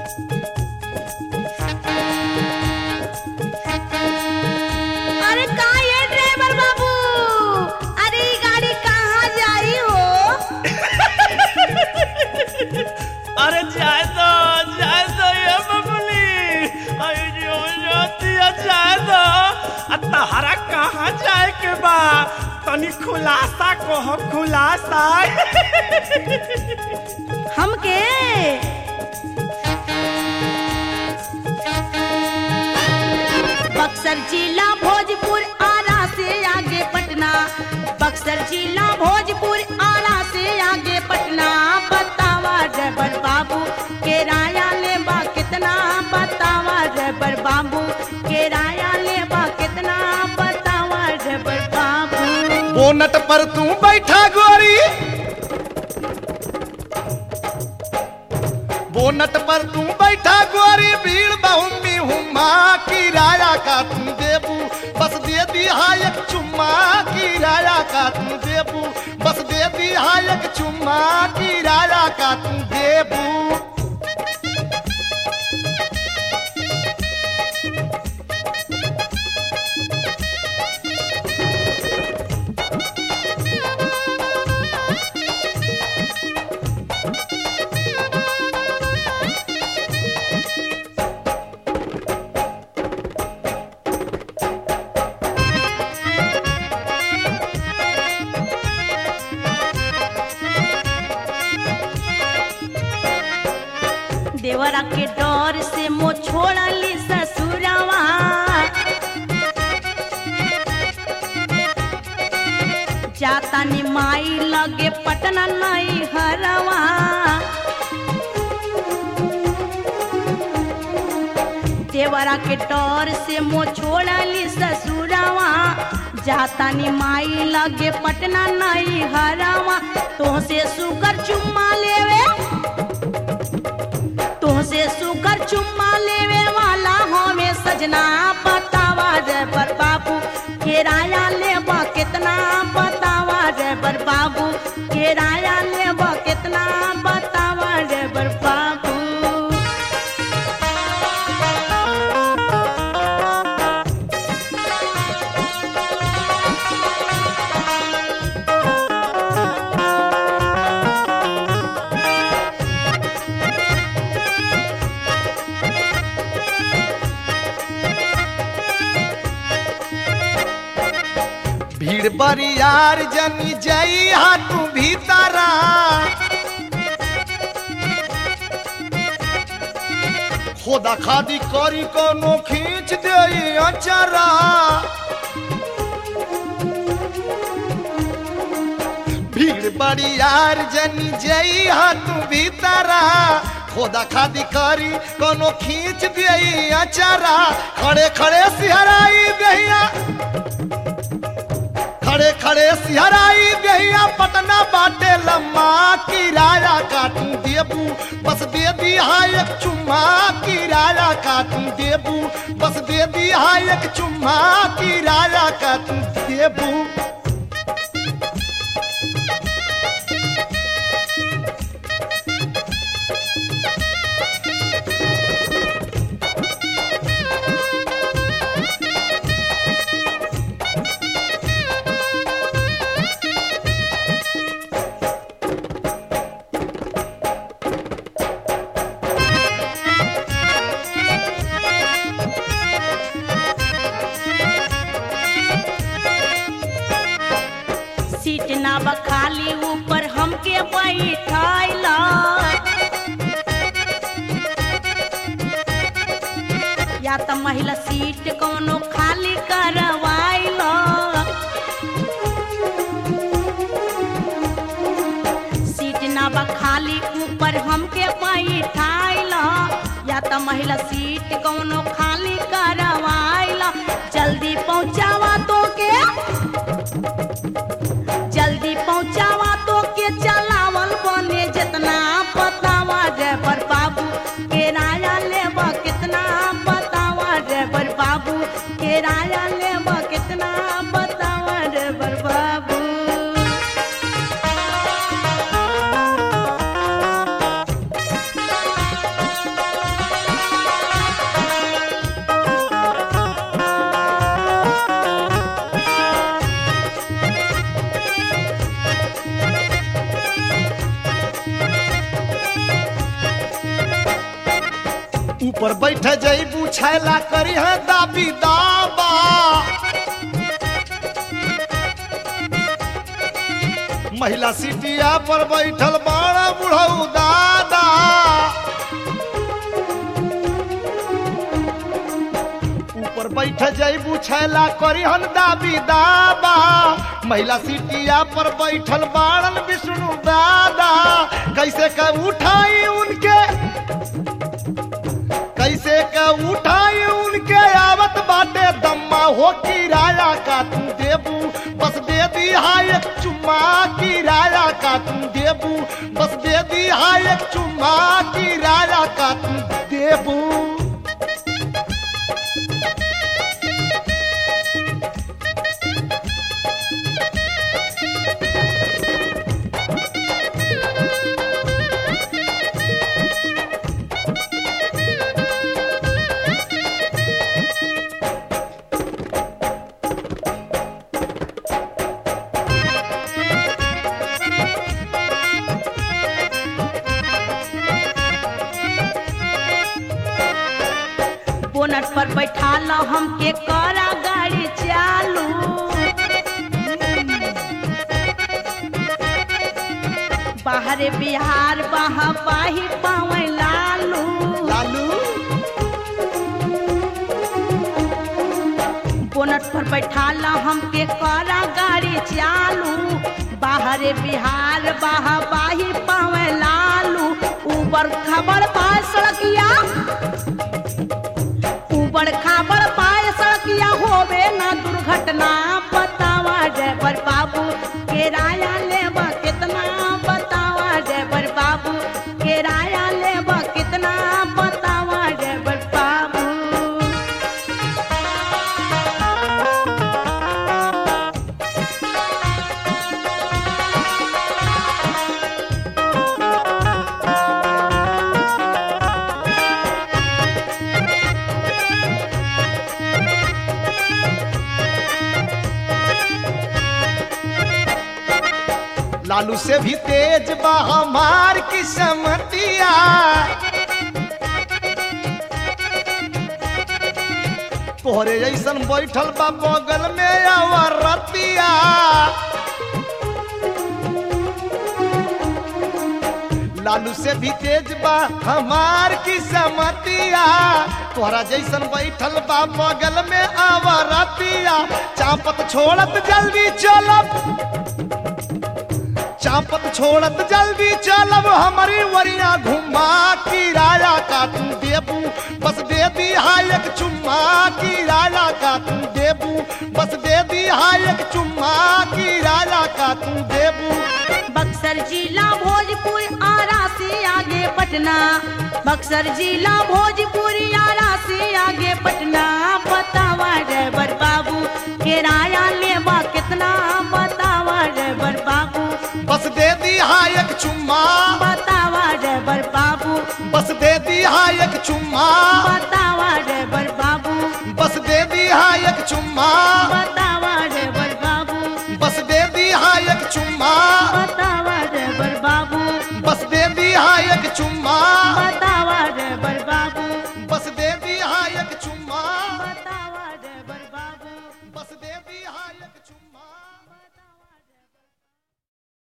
अरे कहाँ ये ड्राइवर बाबू? अरे ये गाड़ी कहाँ जाई हो? अरे जाए तो ये बबली आई जो जाती है जाए तो तहरा कहाँ जाए के बा तनी खुलासा कहो खुलासा हमके बक्सर जिला भोजपुर आरा से आगे पटना, बक्सर जिला भोजपुर आरा से आगे पटना। बतावा ड्राइवर बाबू किराया लेबा कितना? बतावा ड्राइवर बाबू किराया लेबा कितना? बतावा ड्राइवर बाबू। बोनट पर तू बैठा गोरी, बोनट पर तू बैठा गोरी, भीड़ बहुमी हुमा, किराया का तू देबू बस दे दिया एक चुम्मा, किराया का तू देबू बस दे दिया एक चुम्मा, किराया का तू देबू। देवरा के डर से मो छोड़ली ससुरवा, जाता नी माई लगे पटना नहीं हरवा। देवरा के डर से मो छोड़ली ससुरवा, जाता नी माई लगे पटना नहीं हरवा। तो से सुकर चुम्मा लेवे, तुमसे सुकर चुम्मा लेवे वाला हमें सजना। बतावा ड्राइवर बाबू किराया लेबा कितना? बतावा ड्राइवर बाबू किराया लेबा कितना? बतावा ड्राइवर बाबू। भीड़ बरियार जनी जई तू भीतरा, खोदा खादी करी कोनो खींच दे अचरा। भीड़ बरियार जनी जई तू भीतरा, खोदा खादी करी कोनो खींच दे अचरा। खड़े खड़े सिहराई दहिया, खड़े खड़े सिहराई दहिया, पटना बाटे लम्मा, किराया काटू देबू बस दे दिया एक चुम्मा, किराया काटू देबू बस दे दिया एक चुम्मा, किराया काटू देबू। सीट ना बखाली ऊपर हमके बैठाइला, या त महिला सीट कोनो खाली करवाइला। सीट ना बखाली ऊपर हमके बैठाइला, या त महिला सीट कोनो खाली करवाइला। जल्दी पहुंचावा तो के, जल्दी पहुंचावा तो के चलावल बने जितना। बतावा ड्राइवर बाबू किराया लेबा कितना? बतावा ड्राइवर बाबू किराया लेबा कितना? बतावा ड्राइवर बाबू। ऊपर बैठे जईबू छैला करी है दाबी दाबा महिला सीटिया पर बैठल बड़ा बुढ़ऊ दादा ऊपर बैठे जईबू छैला करी हन दाबी दाबा महिला सीटिया पर बैठल बाड़न विष्णु दादा कैसे का उठाई उनके कैसे का उठाई उनके आवत बाटे दम्मा हो किराया का तू देबू बस दे दी हाय एक चुम्मा किराया का तू देबू बस दे दी हाय एक चुम्मा किराया का तू देबू बोनट पर बैठा लो हमके करा गाड़ी चालू बाहरे बिहार बहा बाही पावे लालू लालू बोनट पर बैठा लो हमके करा गाड़ी चालू बाहरे बिहार बहा बाही पावे लालू ऊपर खबर पाए सड़किया ऊपर खबर पाए सड़किया होवे ना दुर्घटना बतावा ड्राइवर बाबू किराया लेबा कितना बतावा ड्राइवर बाबू किराया लेबा कितना बतावा ड्राइवर बाबू लालू से भी तेज बा हमार किस्मतिया तोहरे जैसन बैठल बा बगल में अवरतिया लालू से भी तेज बा हमार किस्मतिया तोहरा जैसन बैठल बा बगल में अवरतिया चापत छोड़त जल्दी चलब चापत छोड़त जल्दी चलब हमारी वरिया घुमा किराया का तू देबू बस दे दी हाय एक चुम्मा किराया का तू देबू बस दे दी हाय एक चुम्मा किराया का तू देबू बक्सर जिला भोजपुर आरा से आगे पटना बक्सर जिला भोजपुर आरा से आगे पटना बतावा ड्राइवर बाबू किराया लेबा कितना बतावा ड्राइवर बाबू बस दे दी हाय एक चुम्मा बतावा ड्राइवर बाबू बस दे दी हाय एक चुम्मा बतावा ड्राइवर बाबू बस दे दी हाय एक चुम्मा बतावा ड्राइवर बाबू बस दे दी हाय एक चुम्मा बतावा ड्राइवर बाबू बस दे दी हाय एक चुम्मा